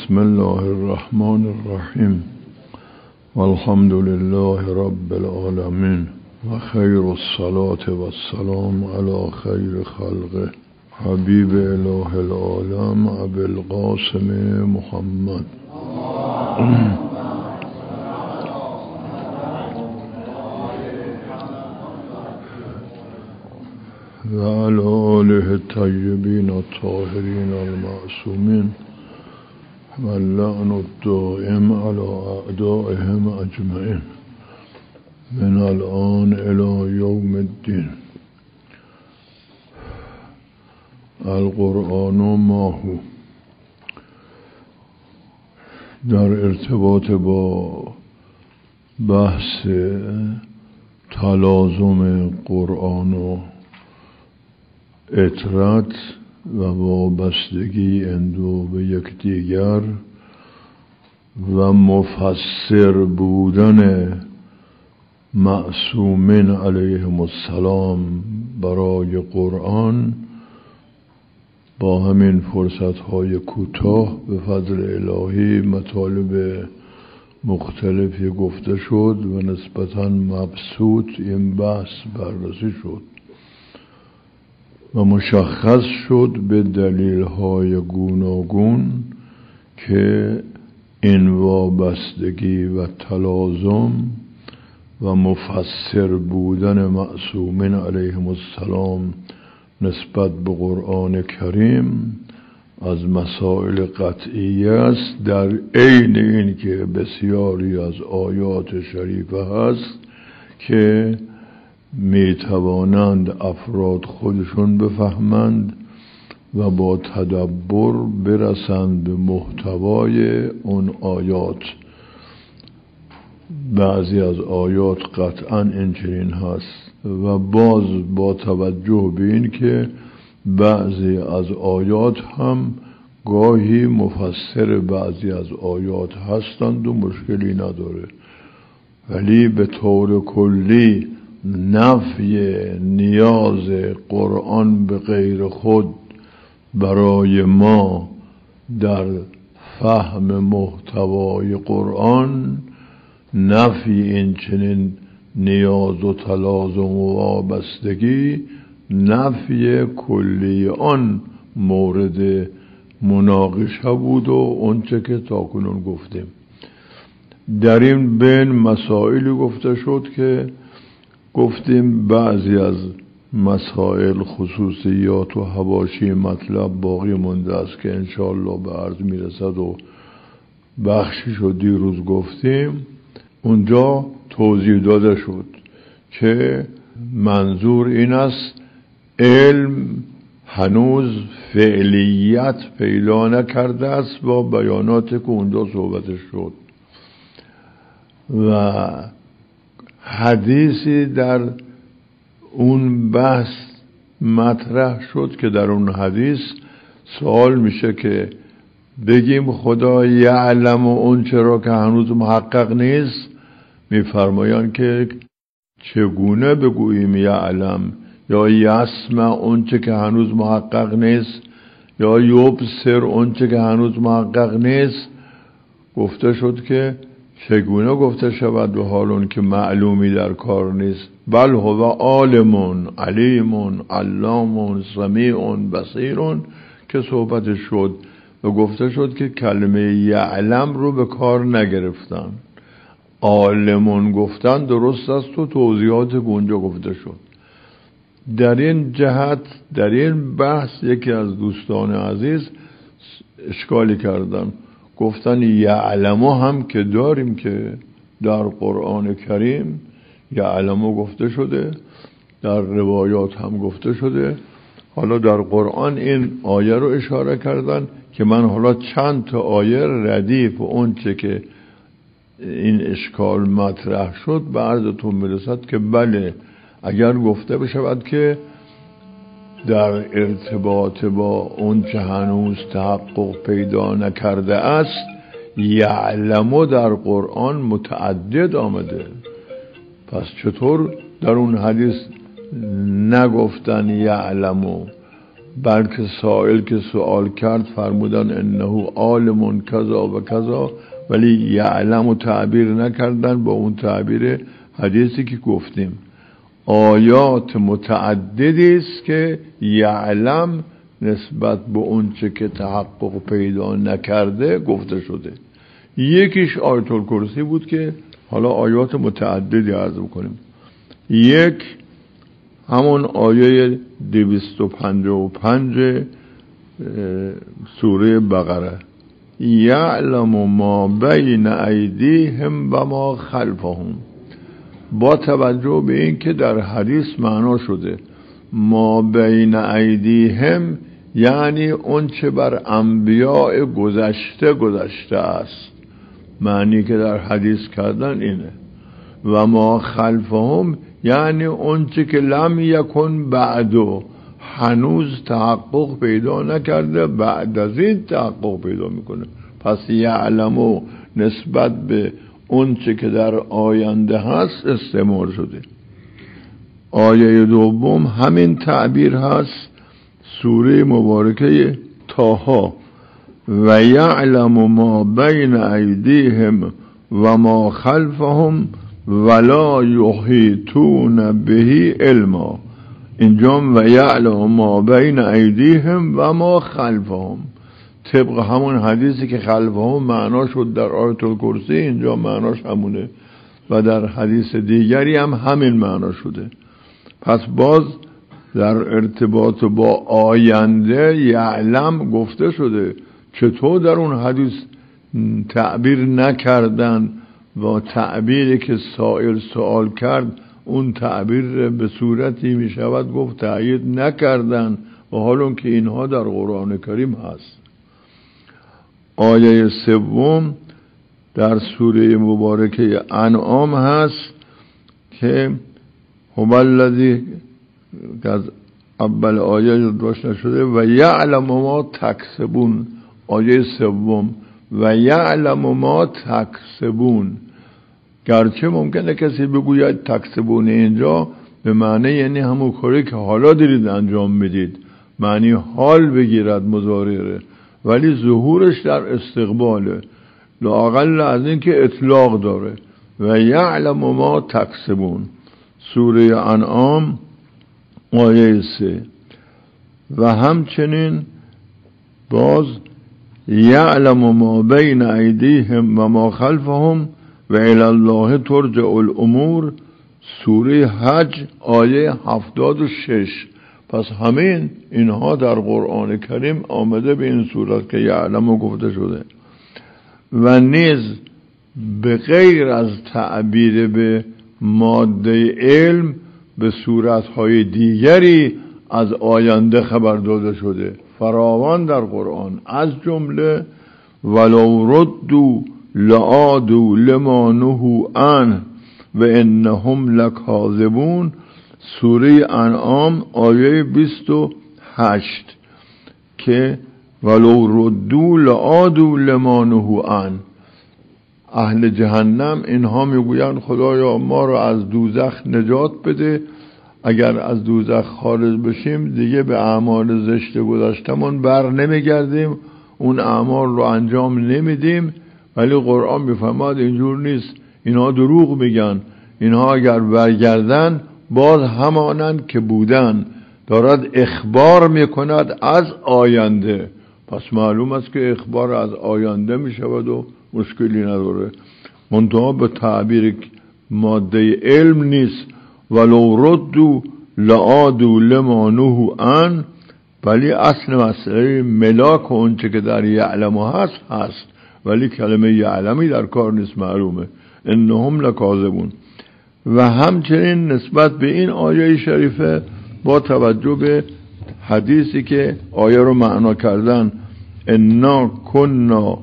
بسم الله الرحمن الرحیم والحمد لله رب العالمین و خیر الصلاة و السلام علی خیر خلقه حبیب اله العالم ابی القاسم محمد و علی آله الطیبین الطاهرین المعصومین و اللعن الدائم علی اعدائهم اجمعین من الان الی یوم الدین. القرآن ماهو. در ارتباط با بحث تلازم قرآن و اطرت و وابستگی این دو به یکدیگر و مفسر بودن معصومین علیهم السلام برای قرآن، با همین فرصت‌های کوتاه به فضل الهی مطالب مختلفی گفته شد و نسبتاً مبسوط این بحث بررسی شد و مشخص شد به دلیل‌های گوناگون که این وابستگی و تلازم و مفسر بودن معصومین علیهم السلام نسبت به قرآن کریم از مسائل قطعی است، در عین این که بسیاری از آیات شریفه هست که می توانند افراد خودشون بفهمند و با تدبر برسند به محتوای اون آیات. بعضی از آیات قطعا این چنین هست و باز با توجه به این که بعضی از آیات هم گاهی مفسر بعضی از آیات هستند و مشکلی نداره، ولی به طور کلی نفی نیاز قرآن به غیر خود برای ما در فهم محتوای قرآن، نفی این چنین نیاز و تلازم و وابستگی، نفی کلی آن مورد مناقشه بود و اونچه که تاکنون گفتیم. در این بین مسائلی گفته شد که گفتیم بعضی از مسائل خصوصیات و حواشی مطلب باقی مونده است که انشاءالله به عرض میرسد و بخشی شد دیروز گفتیم. اونجا توضیح داده شد که منظور این است علم هنوز فعلیت پیدا نکرده است با بیانات که اونجا صحبتش شد و حدیثی در اون بحث مطرح شد که در اون حدیث سوال میشه که بگیم خدا یعلم و اون چرا که هنوز محقق نیست، میفرمایند که چگونه بگوییم یعلم یا یسمع اون چه که هنوز محقق نیست یا یبصر اون چه که هنوز محقق نیست. گفته شد که چگونه گفته شود به حال اون که معلومی در کار نیست؟ بل هو عالم علیم علام سمیع بصیر که صحبت شد و گفته شد که کلمه یعلم رو به کار نگرفتن، عالمون گفتن درست است و توضیحات اونجا گفته شد. در این جهت در این بحث یکی از دوستان عزیز اشکالی کردن، گفتن یعلمو هم که داریم که در قرآن کریم یعلمو گفته شده، در روایات هم گفته شده، حالا در قرآن این آیه رو اشاره کردن که من حالا چند تا آیه ردیف و اون چه که این اشکال مطرح شد به عرضتون میرسد که بله، اگر گفته بشود که در ارتباط با اون چه هنوز تحقق پیدا نکرده است، یعلمو در قرآن متعدد آمده، پس چطور در اون حدیث نگفتن یعلمو بلکه سائل که سوال کرد فرمودن انه عالم کذا و کذا، ولی یعلم و تعبیر نکردن با اون تعبیر حدیثی که گفتیم. آیات متعددی است که یعلم نسبت به اون چه که تحقق پیدا نکرده گفته شده. یکیش آیت الکرسی بود که حالا آیات متعددی عرض بکنیم. یک همون آیه 255 سوره بقره، یعلم ما بین ایدیهم و ما خلفهم. با توجه به این که در حدیث معنا شده ما بین ایدیهم یعنی اون چه بر انبیاء گذشته است، معنی که در حدیث کردن اینه. و ما خلفهم یعنی اون چه که لم یکن بعدو، هنوز تحقق پیدا نکرده، بعد از این تحقق پیدا میکنه. پس یعلمو نسبت به اون چه که در آینده هست استعمال شده. آیه دوم همین تعبیر هست، سوره مبارکه طه، و یعلم ما بین ایدیهم و ما خلفهم ولا یحیطون به علما. اینجا و یعلم ما بین ایدیهم و ما خلفهم، طبق همون حدیثی که خلفهم معنا شد در آیت الکرسی، اینجا معناش همونه و در حدیث دیگری هم همین معنا شده. پس باز در ارتباط با آینده یعلم گفته شده. چطور در اون حدیث تعبیر نکردن و تعبیری که سائل سوال کرد اون تعبیر به صورتی می شود گفت تأیید نکردن، و حالا که اینها در قرآن کریم هست. آیه سوم در سوره مبارکه انعام هست که هو الذی که از اول آیه روشن شده و یعلم ما تکسبون. آیه سوم و یعلم ما تکسبون، گرچه ممکنه کسی بگوید تکسبون اینجا به معنی یعنی همون کاری که حالا دارید انجام میدید، معنی حال بگیرد مضارعه، ولی ظهورش در استقباله، لااقل از این که اطلاق داره. و یعلم ما تکسبون، سوره انعام آیه 3. و همچنین باز یعلم ما بین ایدیهم و ما خلفهم و الی الله ترجع الامور، سوره حج آیه 76. پس همین اینها در قرآن کریم آمده به این صورت که یعلم گفته شده. و نیز به غیر از تعبیر به ماده علم به صورتهای دیگری از آینده خبر داده شده فراوان در قرآن، از جمله ولو ردوا لعادوا لما نهوا عنه و انهم لکاذبون، سوره انعام آیه 28 که ولو ردوا لعادوا لما نهوا عنه. اهل جهنم اینها میگویند خدایا ما رو از دوزخ نجات بده، اگر از دوزخ خارج بشیم دیگه به اعمال زشت گذشتمون بر نمیگردیم، اون اعمال رو انجام نمیدیم. ولی قرآن میفرماد اینجور نیست، اینها دروغ میگن، اینها اگر برگردن باز همانند که بودن، دارد اخبار میکند از آینده. پس معلوم است که اخبار از آینده میشود و مشکلی نداره، منتها به تعبیر ماده علم نیست. ولو ردوا لعادوا لما نهوا عنه، ولی اصل مسئله ملاک اون چه که در یعلم هست، ولی کلمه یعلمی در کار نیست، معلومه انهم لکاذبون. و همچنین نسبت به این آیه شریفه با توجه به حدیثی که آیه رو معنا کردن، انا کنا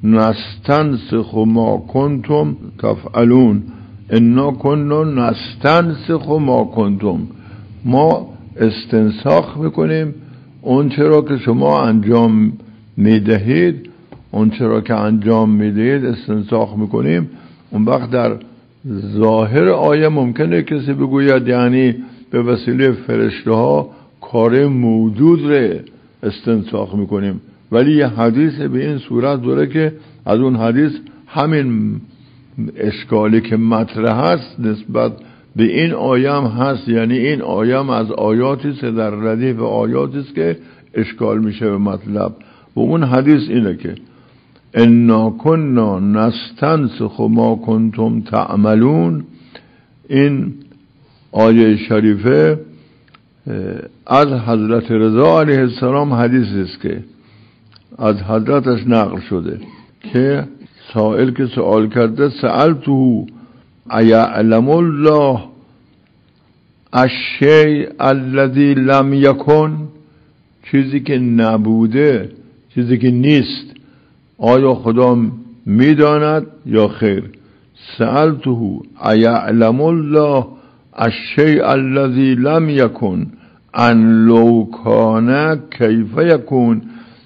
نستنسخ ما کنتم تفعلون، انا کنا نستنسخ ما کنتم، ما استنساخ میکنیم اون چرا که شما انجام میدهید، اون چرا که انجام میدهید استنساخ میکنیم. اون وقت در ظاهر آیه ممکنه کسی بگوید یعنی به وسیله فرشته ها کار موجود رو استنساخ میکنیم، ولی یه حدیث به این صورت داره که از اون حدیث همین اشکالی که مطرح هست نسبت به این آیه هم هست. یعنی این آیه هم از آیاتی است در ردیف آیاتی است که اشکال میشه به مطلب. و اون حدیث اینه که انا کنا نستنسخ ما کنتم تعملون. این آیه شریفه از حضرت رضا علیه السلام حدیث است که از حضرتش نقل شده که سائل که سوال کرده سألته ایعلم الله الشیء الذی لم یکن، چیزی که نبوده، چیزی که نیست، آیا خدا میداند یا خیر؟ سألته ایعلم الله الشیء الذی لم یکن ان لو کان کیف یکون.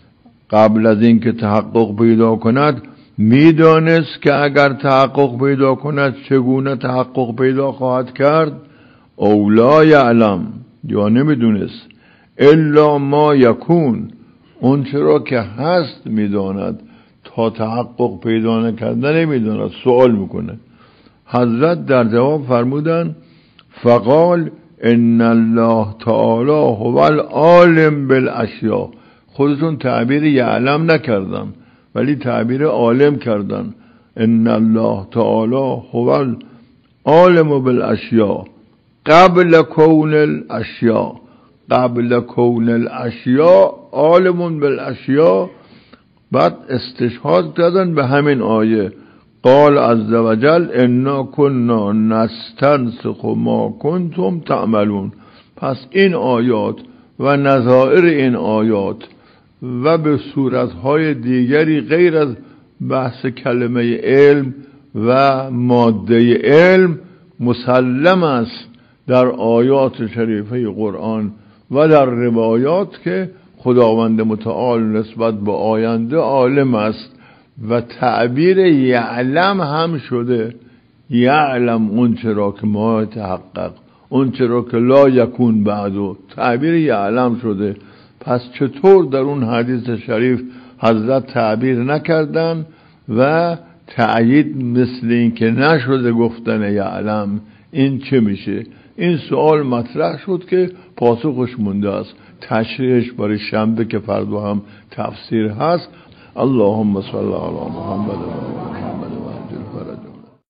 قبل از اینکه تحقق پیدا کند میدانست که اگر تحقق پیدا کند چگونه تحقق پیدا خواهد کرد. او لا یعلم، یا نمیدونست، الا ما یکون، اون چرا که هست میداند، تا تحقق پیدا نکرده نمیداند. سوال میکنه. حضرت در جواب فرمودن فقال ان الله تعالی هو العالم بالاشیاء. خودشون تعبیر یعلم نکردن ولی تعبیر عالم کردن. ان الله تعالی هو العالم بالاشیاء قبل کون الاشیاء. قبل کون الاشیاء عالم بالاشیاء. بعد استشهاد کردن به همین آیه قال عز وجل انا کنا نستنسخ ما کنتم تعملون. پس این آیات و نظائر این آیات و به صورتهای دیگری غیر از بحث کلمه علم و ماده علم مسلم است در آیات شریفه قرآن و در روایات که خداوند متعال نسبت به آینده عالم است و تعبیر یعلم هم شده. یعلم اون چرا که ما تحقق، اون چرا که لا یکون بعدو، تعبیر یعلم شده. پس چطور در اون حدیث شریف حضرت تعبیر نکردن و تأیید مثل این که نشده گفتن یعلم؟ این چه میشه؟ این سوال مطرح شد که پاسخش مونده است. تشریحش برای شنبه که فردا هم تفسیر هست. اللهم صل علی محمد.